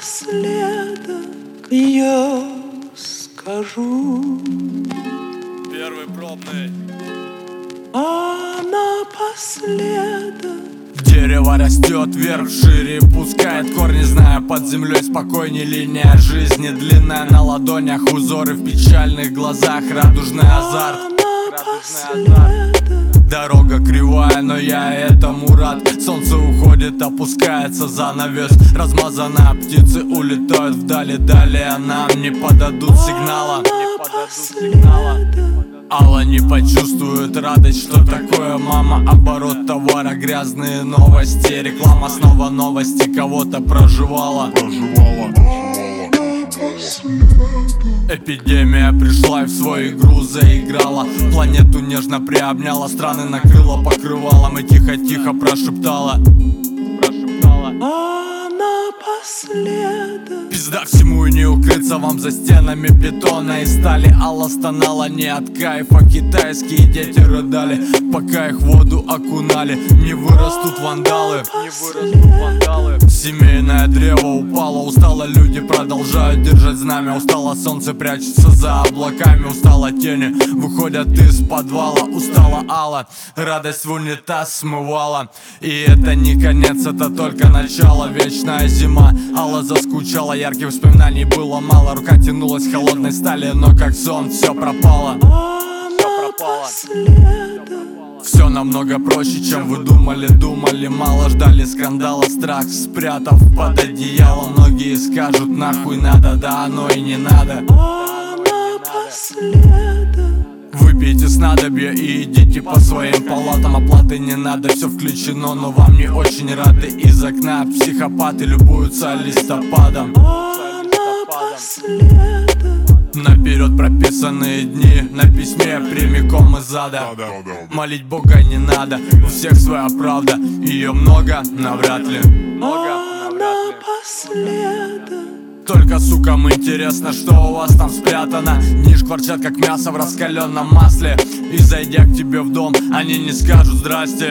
напоследок я скажу. Первый пробный. А напоследок Дерево растет вверх, шире пускает корни, зная под землей спокойней. Линия жизни длинная на ладонях, узоры в печальных глазах, радужный азарт. Дорога кривая, но я этому рад. Солнце уходит, опускается занавес. Размазанные птицы улетают вдали. Далее нам не подадут сигнала. Алла не почувствует радость, что такое мама. Оборот товара, грязные новости. Реклама снова новости, кого-то проживала. Эпидемия пришла и в свою игру заиграла. Планету нежно приобняла, страны накрыла покрывалом и тихо-тихо прошептала. а напоследок Пизда всему и не укрыться вам за стенами бетона и стали. Алла стонала не от кайфа, китайские дети рыдали, пока их в воду окунали. Не вырастут вандалы, Семейное древо упало, устало, люди продолжают держать знамя. Устало солнце прячется за облаками, устало тени выходят из подвала. Устала Алла, радость в унитаз смывала. И это не конец, это только начало, вечная зима. Алла заскучала, ярких воспоминаний было мало. Рука тянулась к холодной стали, но как сон все пропало. Все намного проще, чем вы думали. Мало ждали скандала, страх спрятав под одеяло. Многие скажут нахуй надо, да оно и не надо. Выпейте снадобье и идите по своим палатам. Оплаты не надо, все включено, но вам не очень рады. Из окна психопаты любуются листопадом. Наперед прописанные дни на письме прямиком из ада. Молить Бога не надо, у всех своя правда. Ее много, навряд ли. Только сукам интересно, что у вас там спрятано. Ниш кварчат, как мясо в раскаленном масле. И зайдя к тебе в дом, они не скажут здрасте.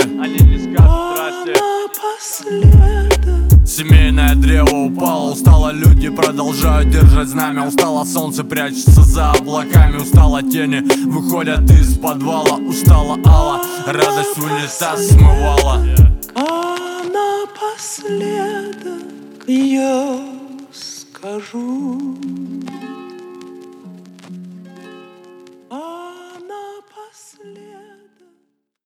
Семейное древо упало, устало, люди продолжают держать знамя. Устало солнце прячется за облаками, устало тени выходят из подвала. Устала Алла, радость в унитаз смывала. А напоследок я скажу.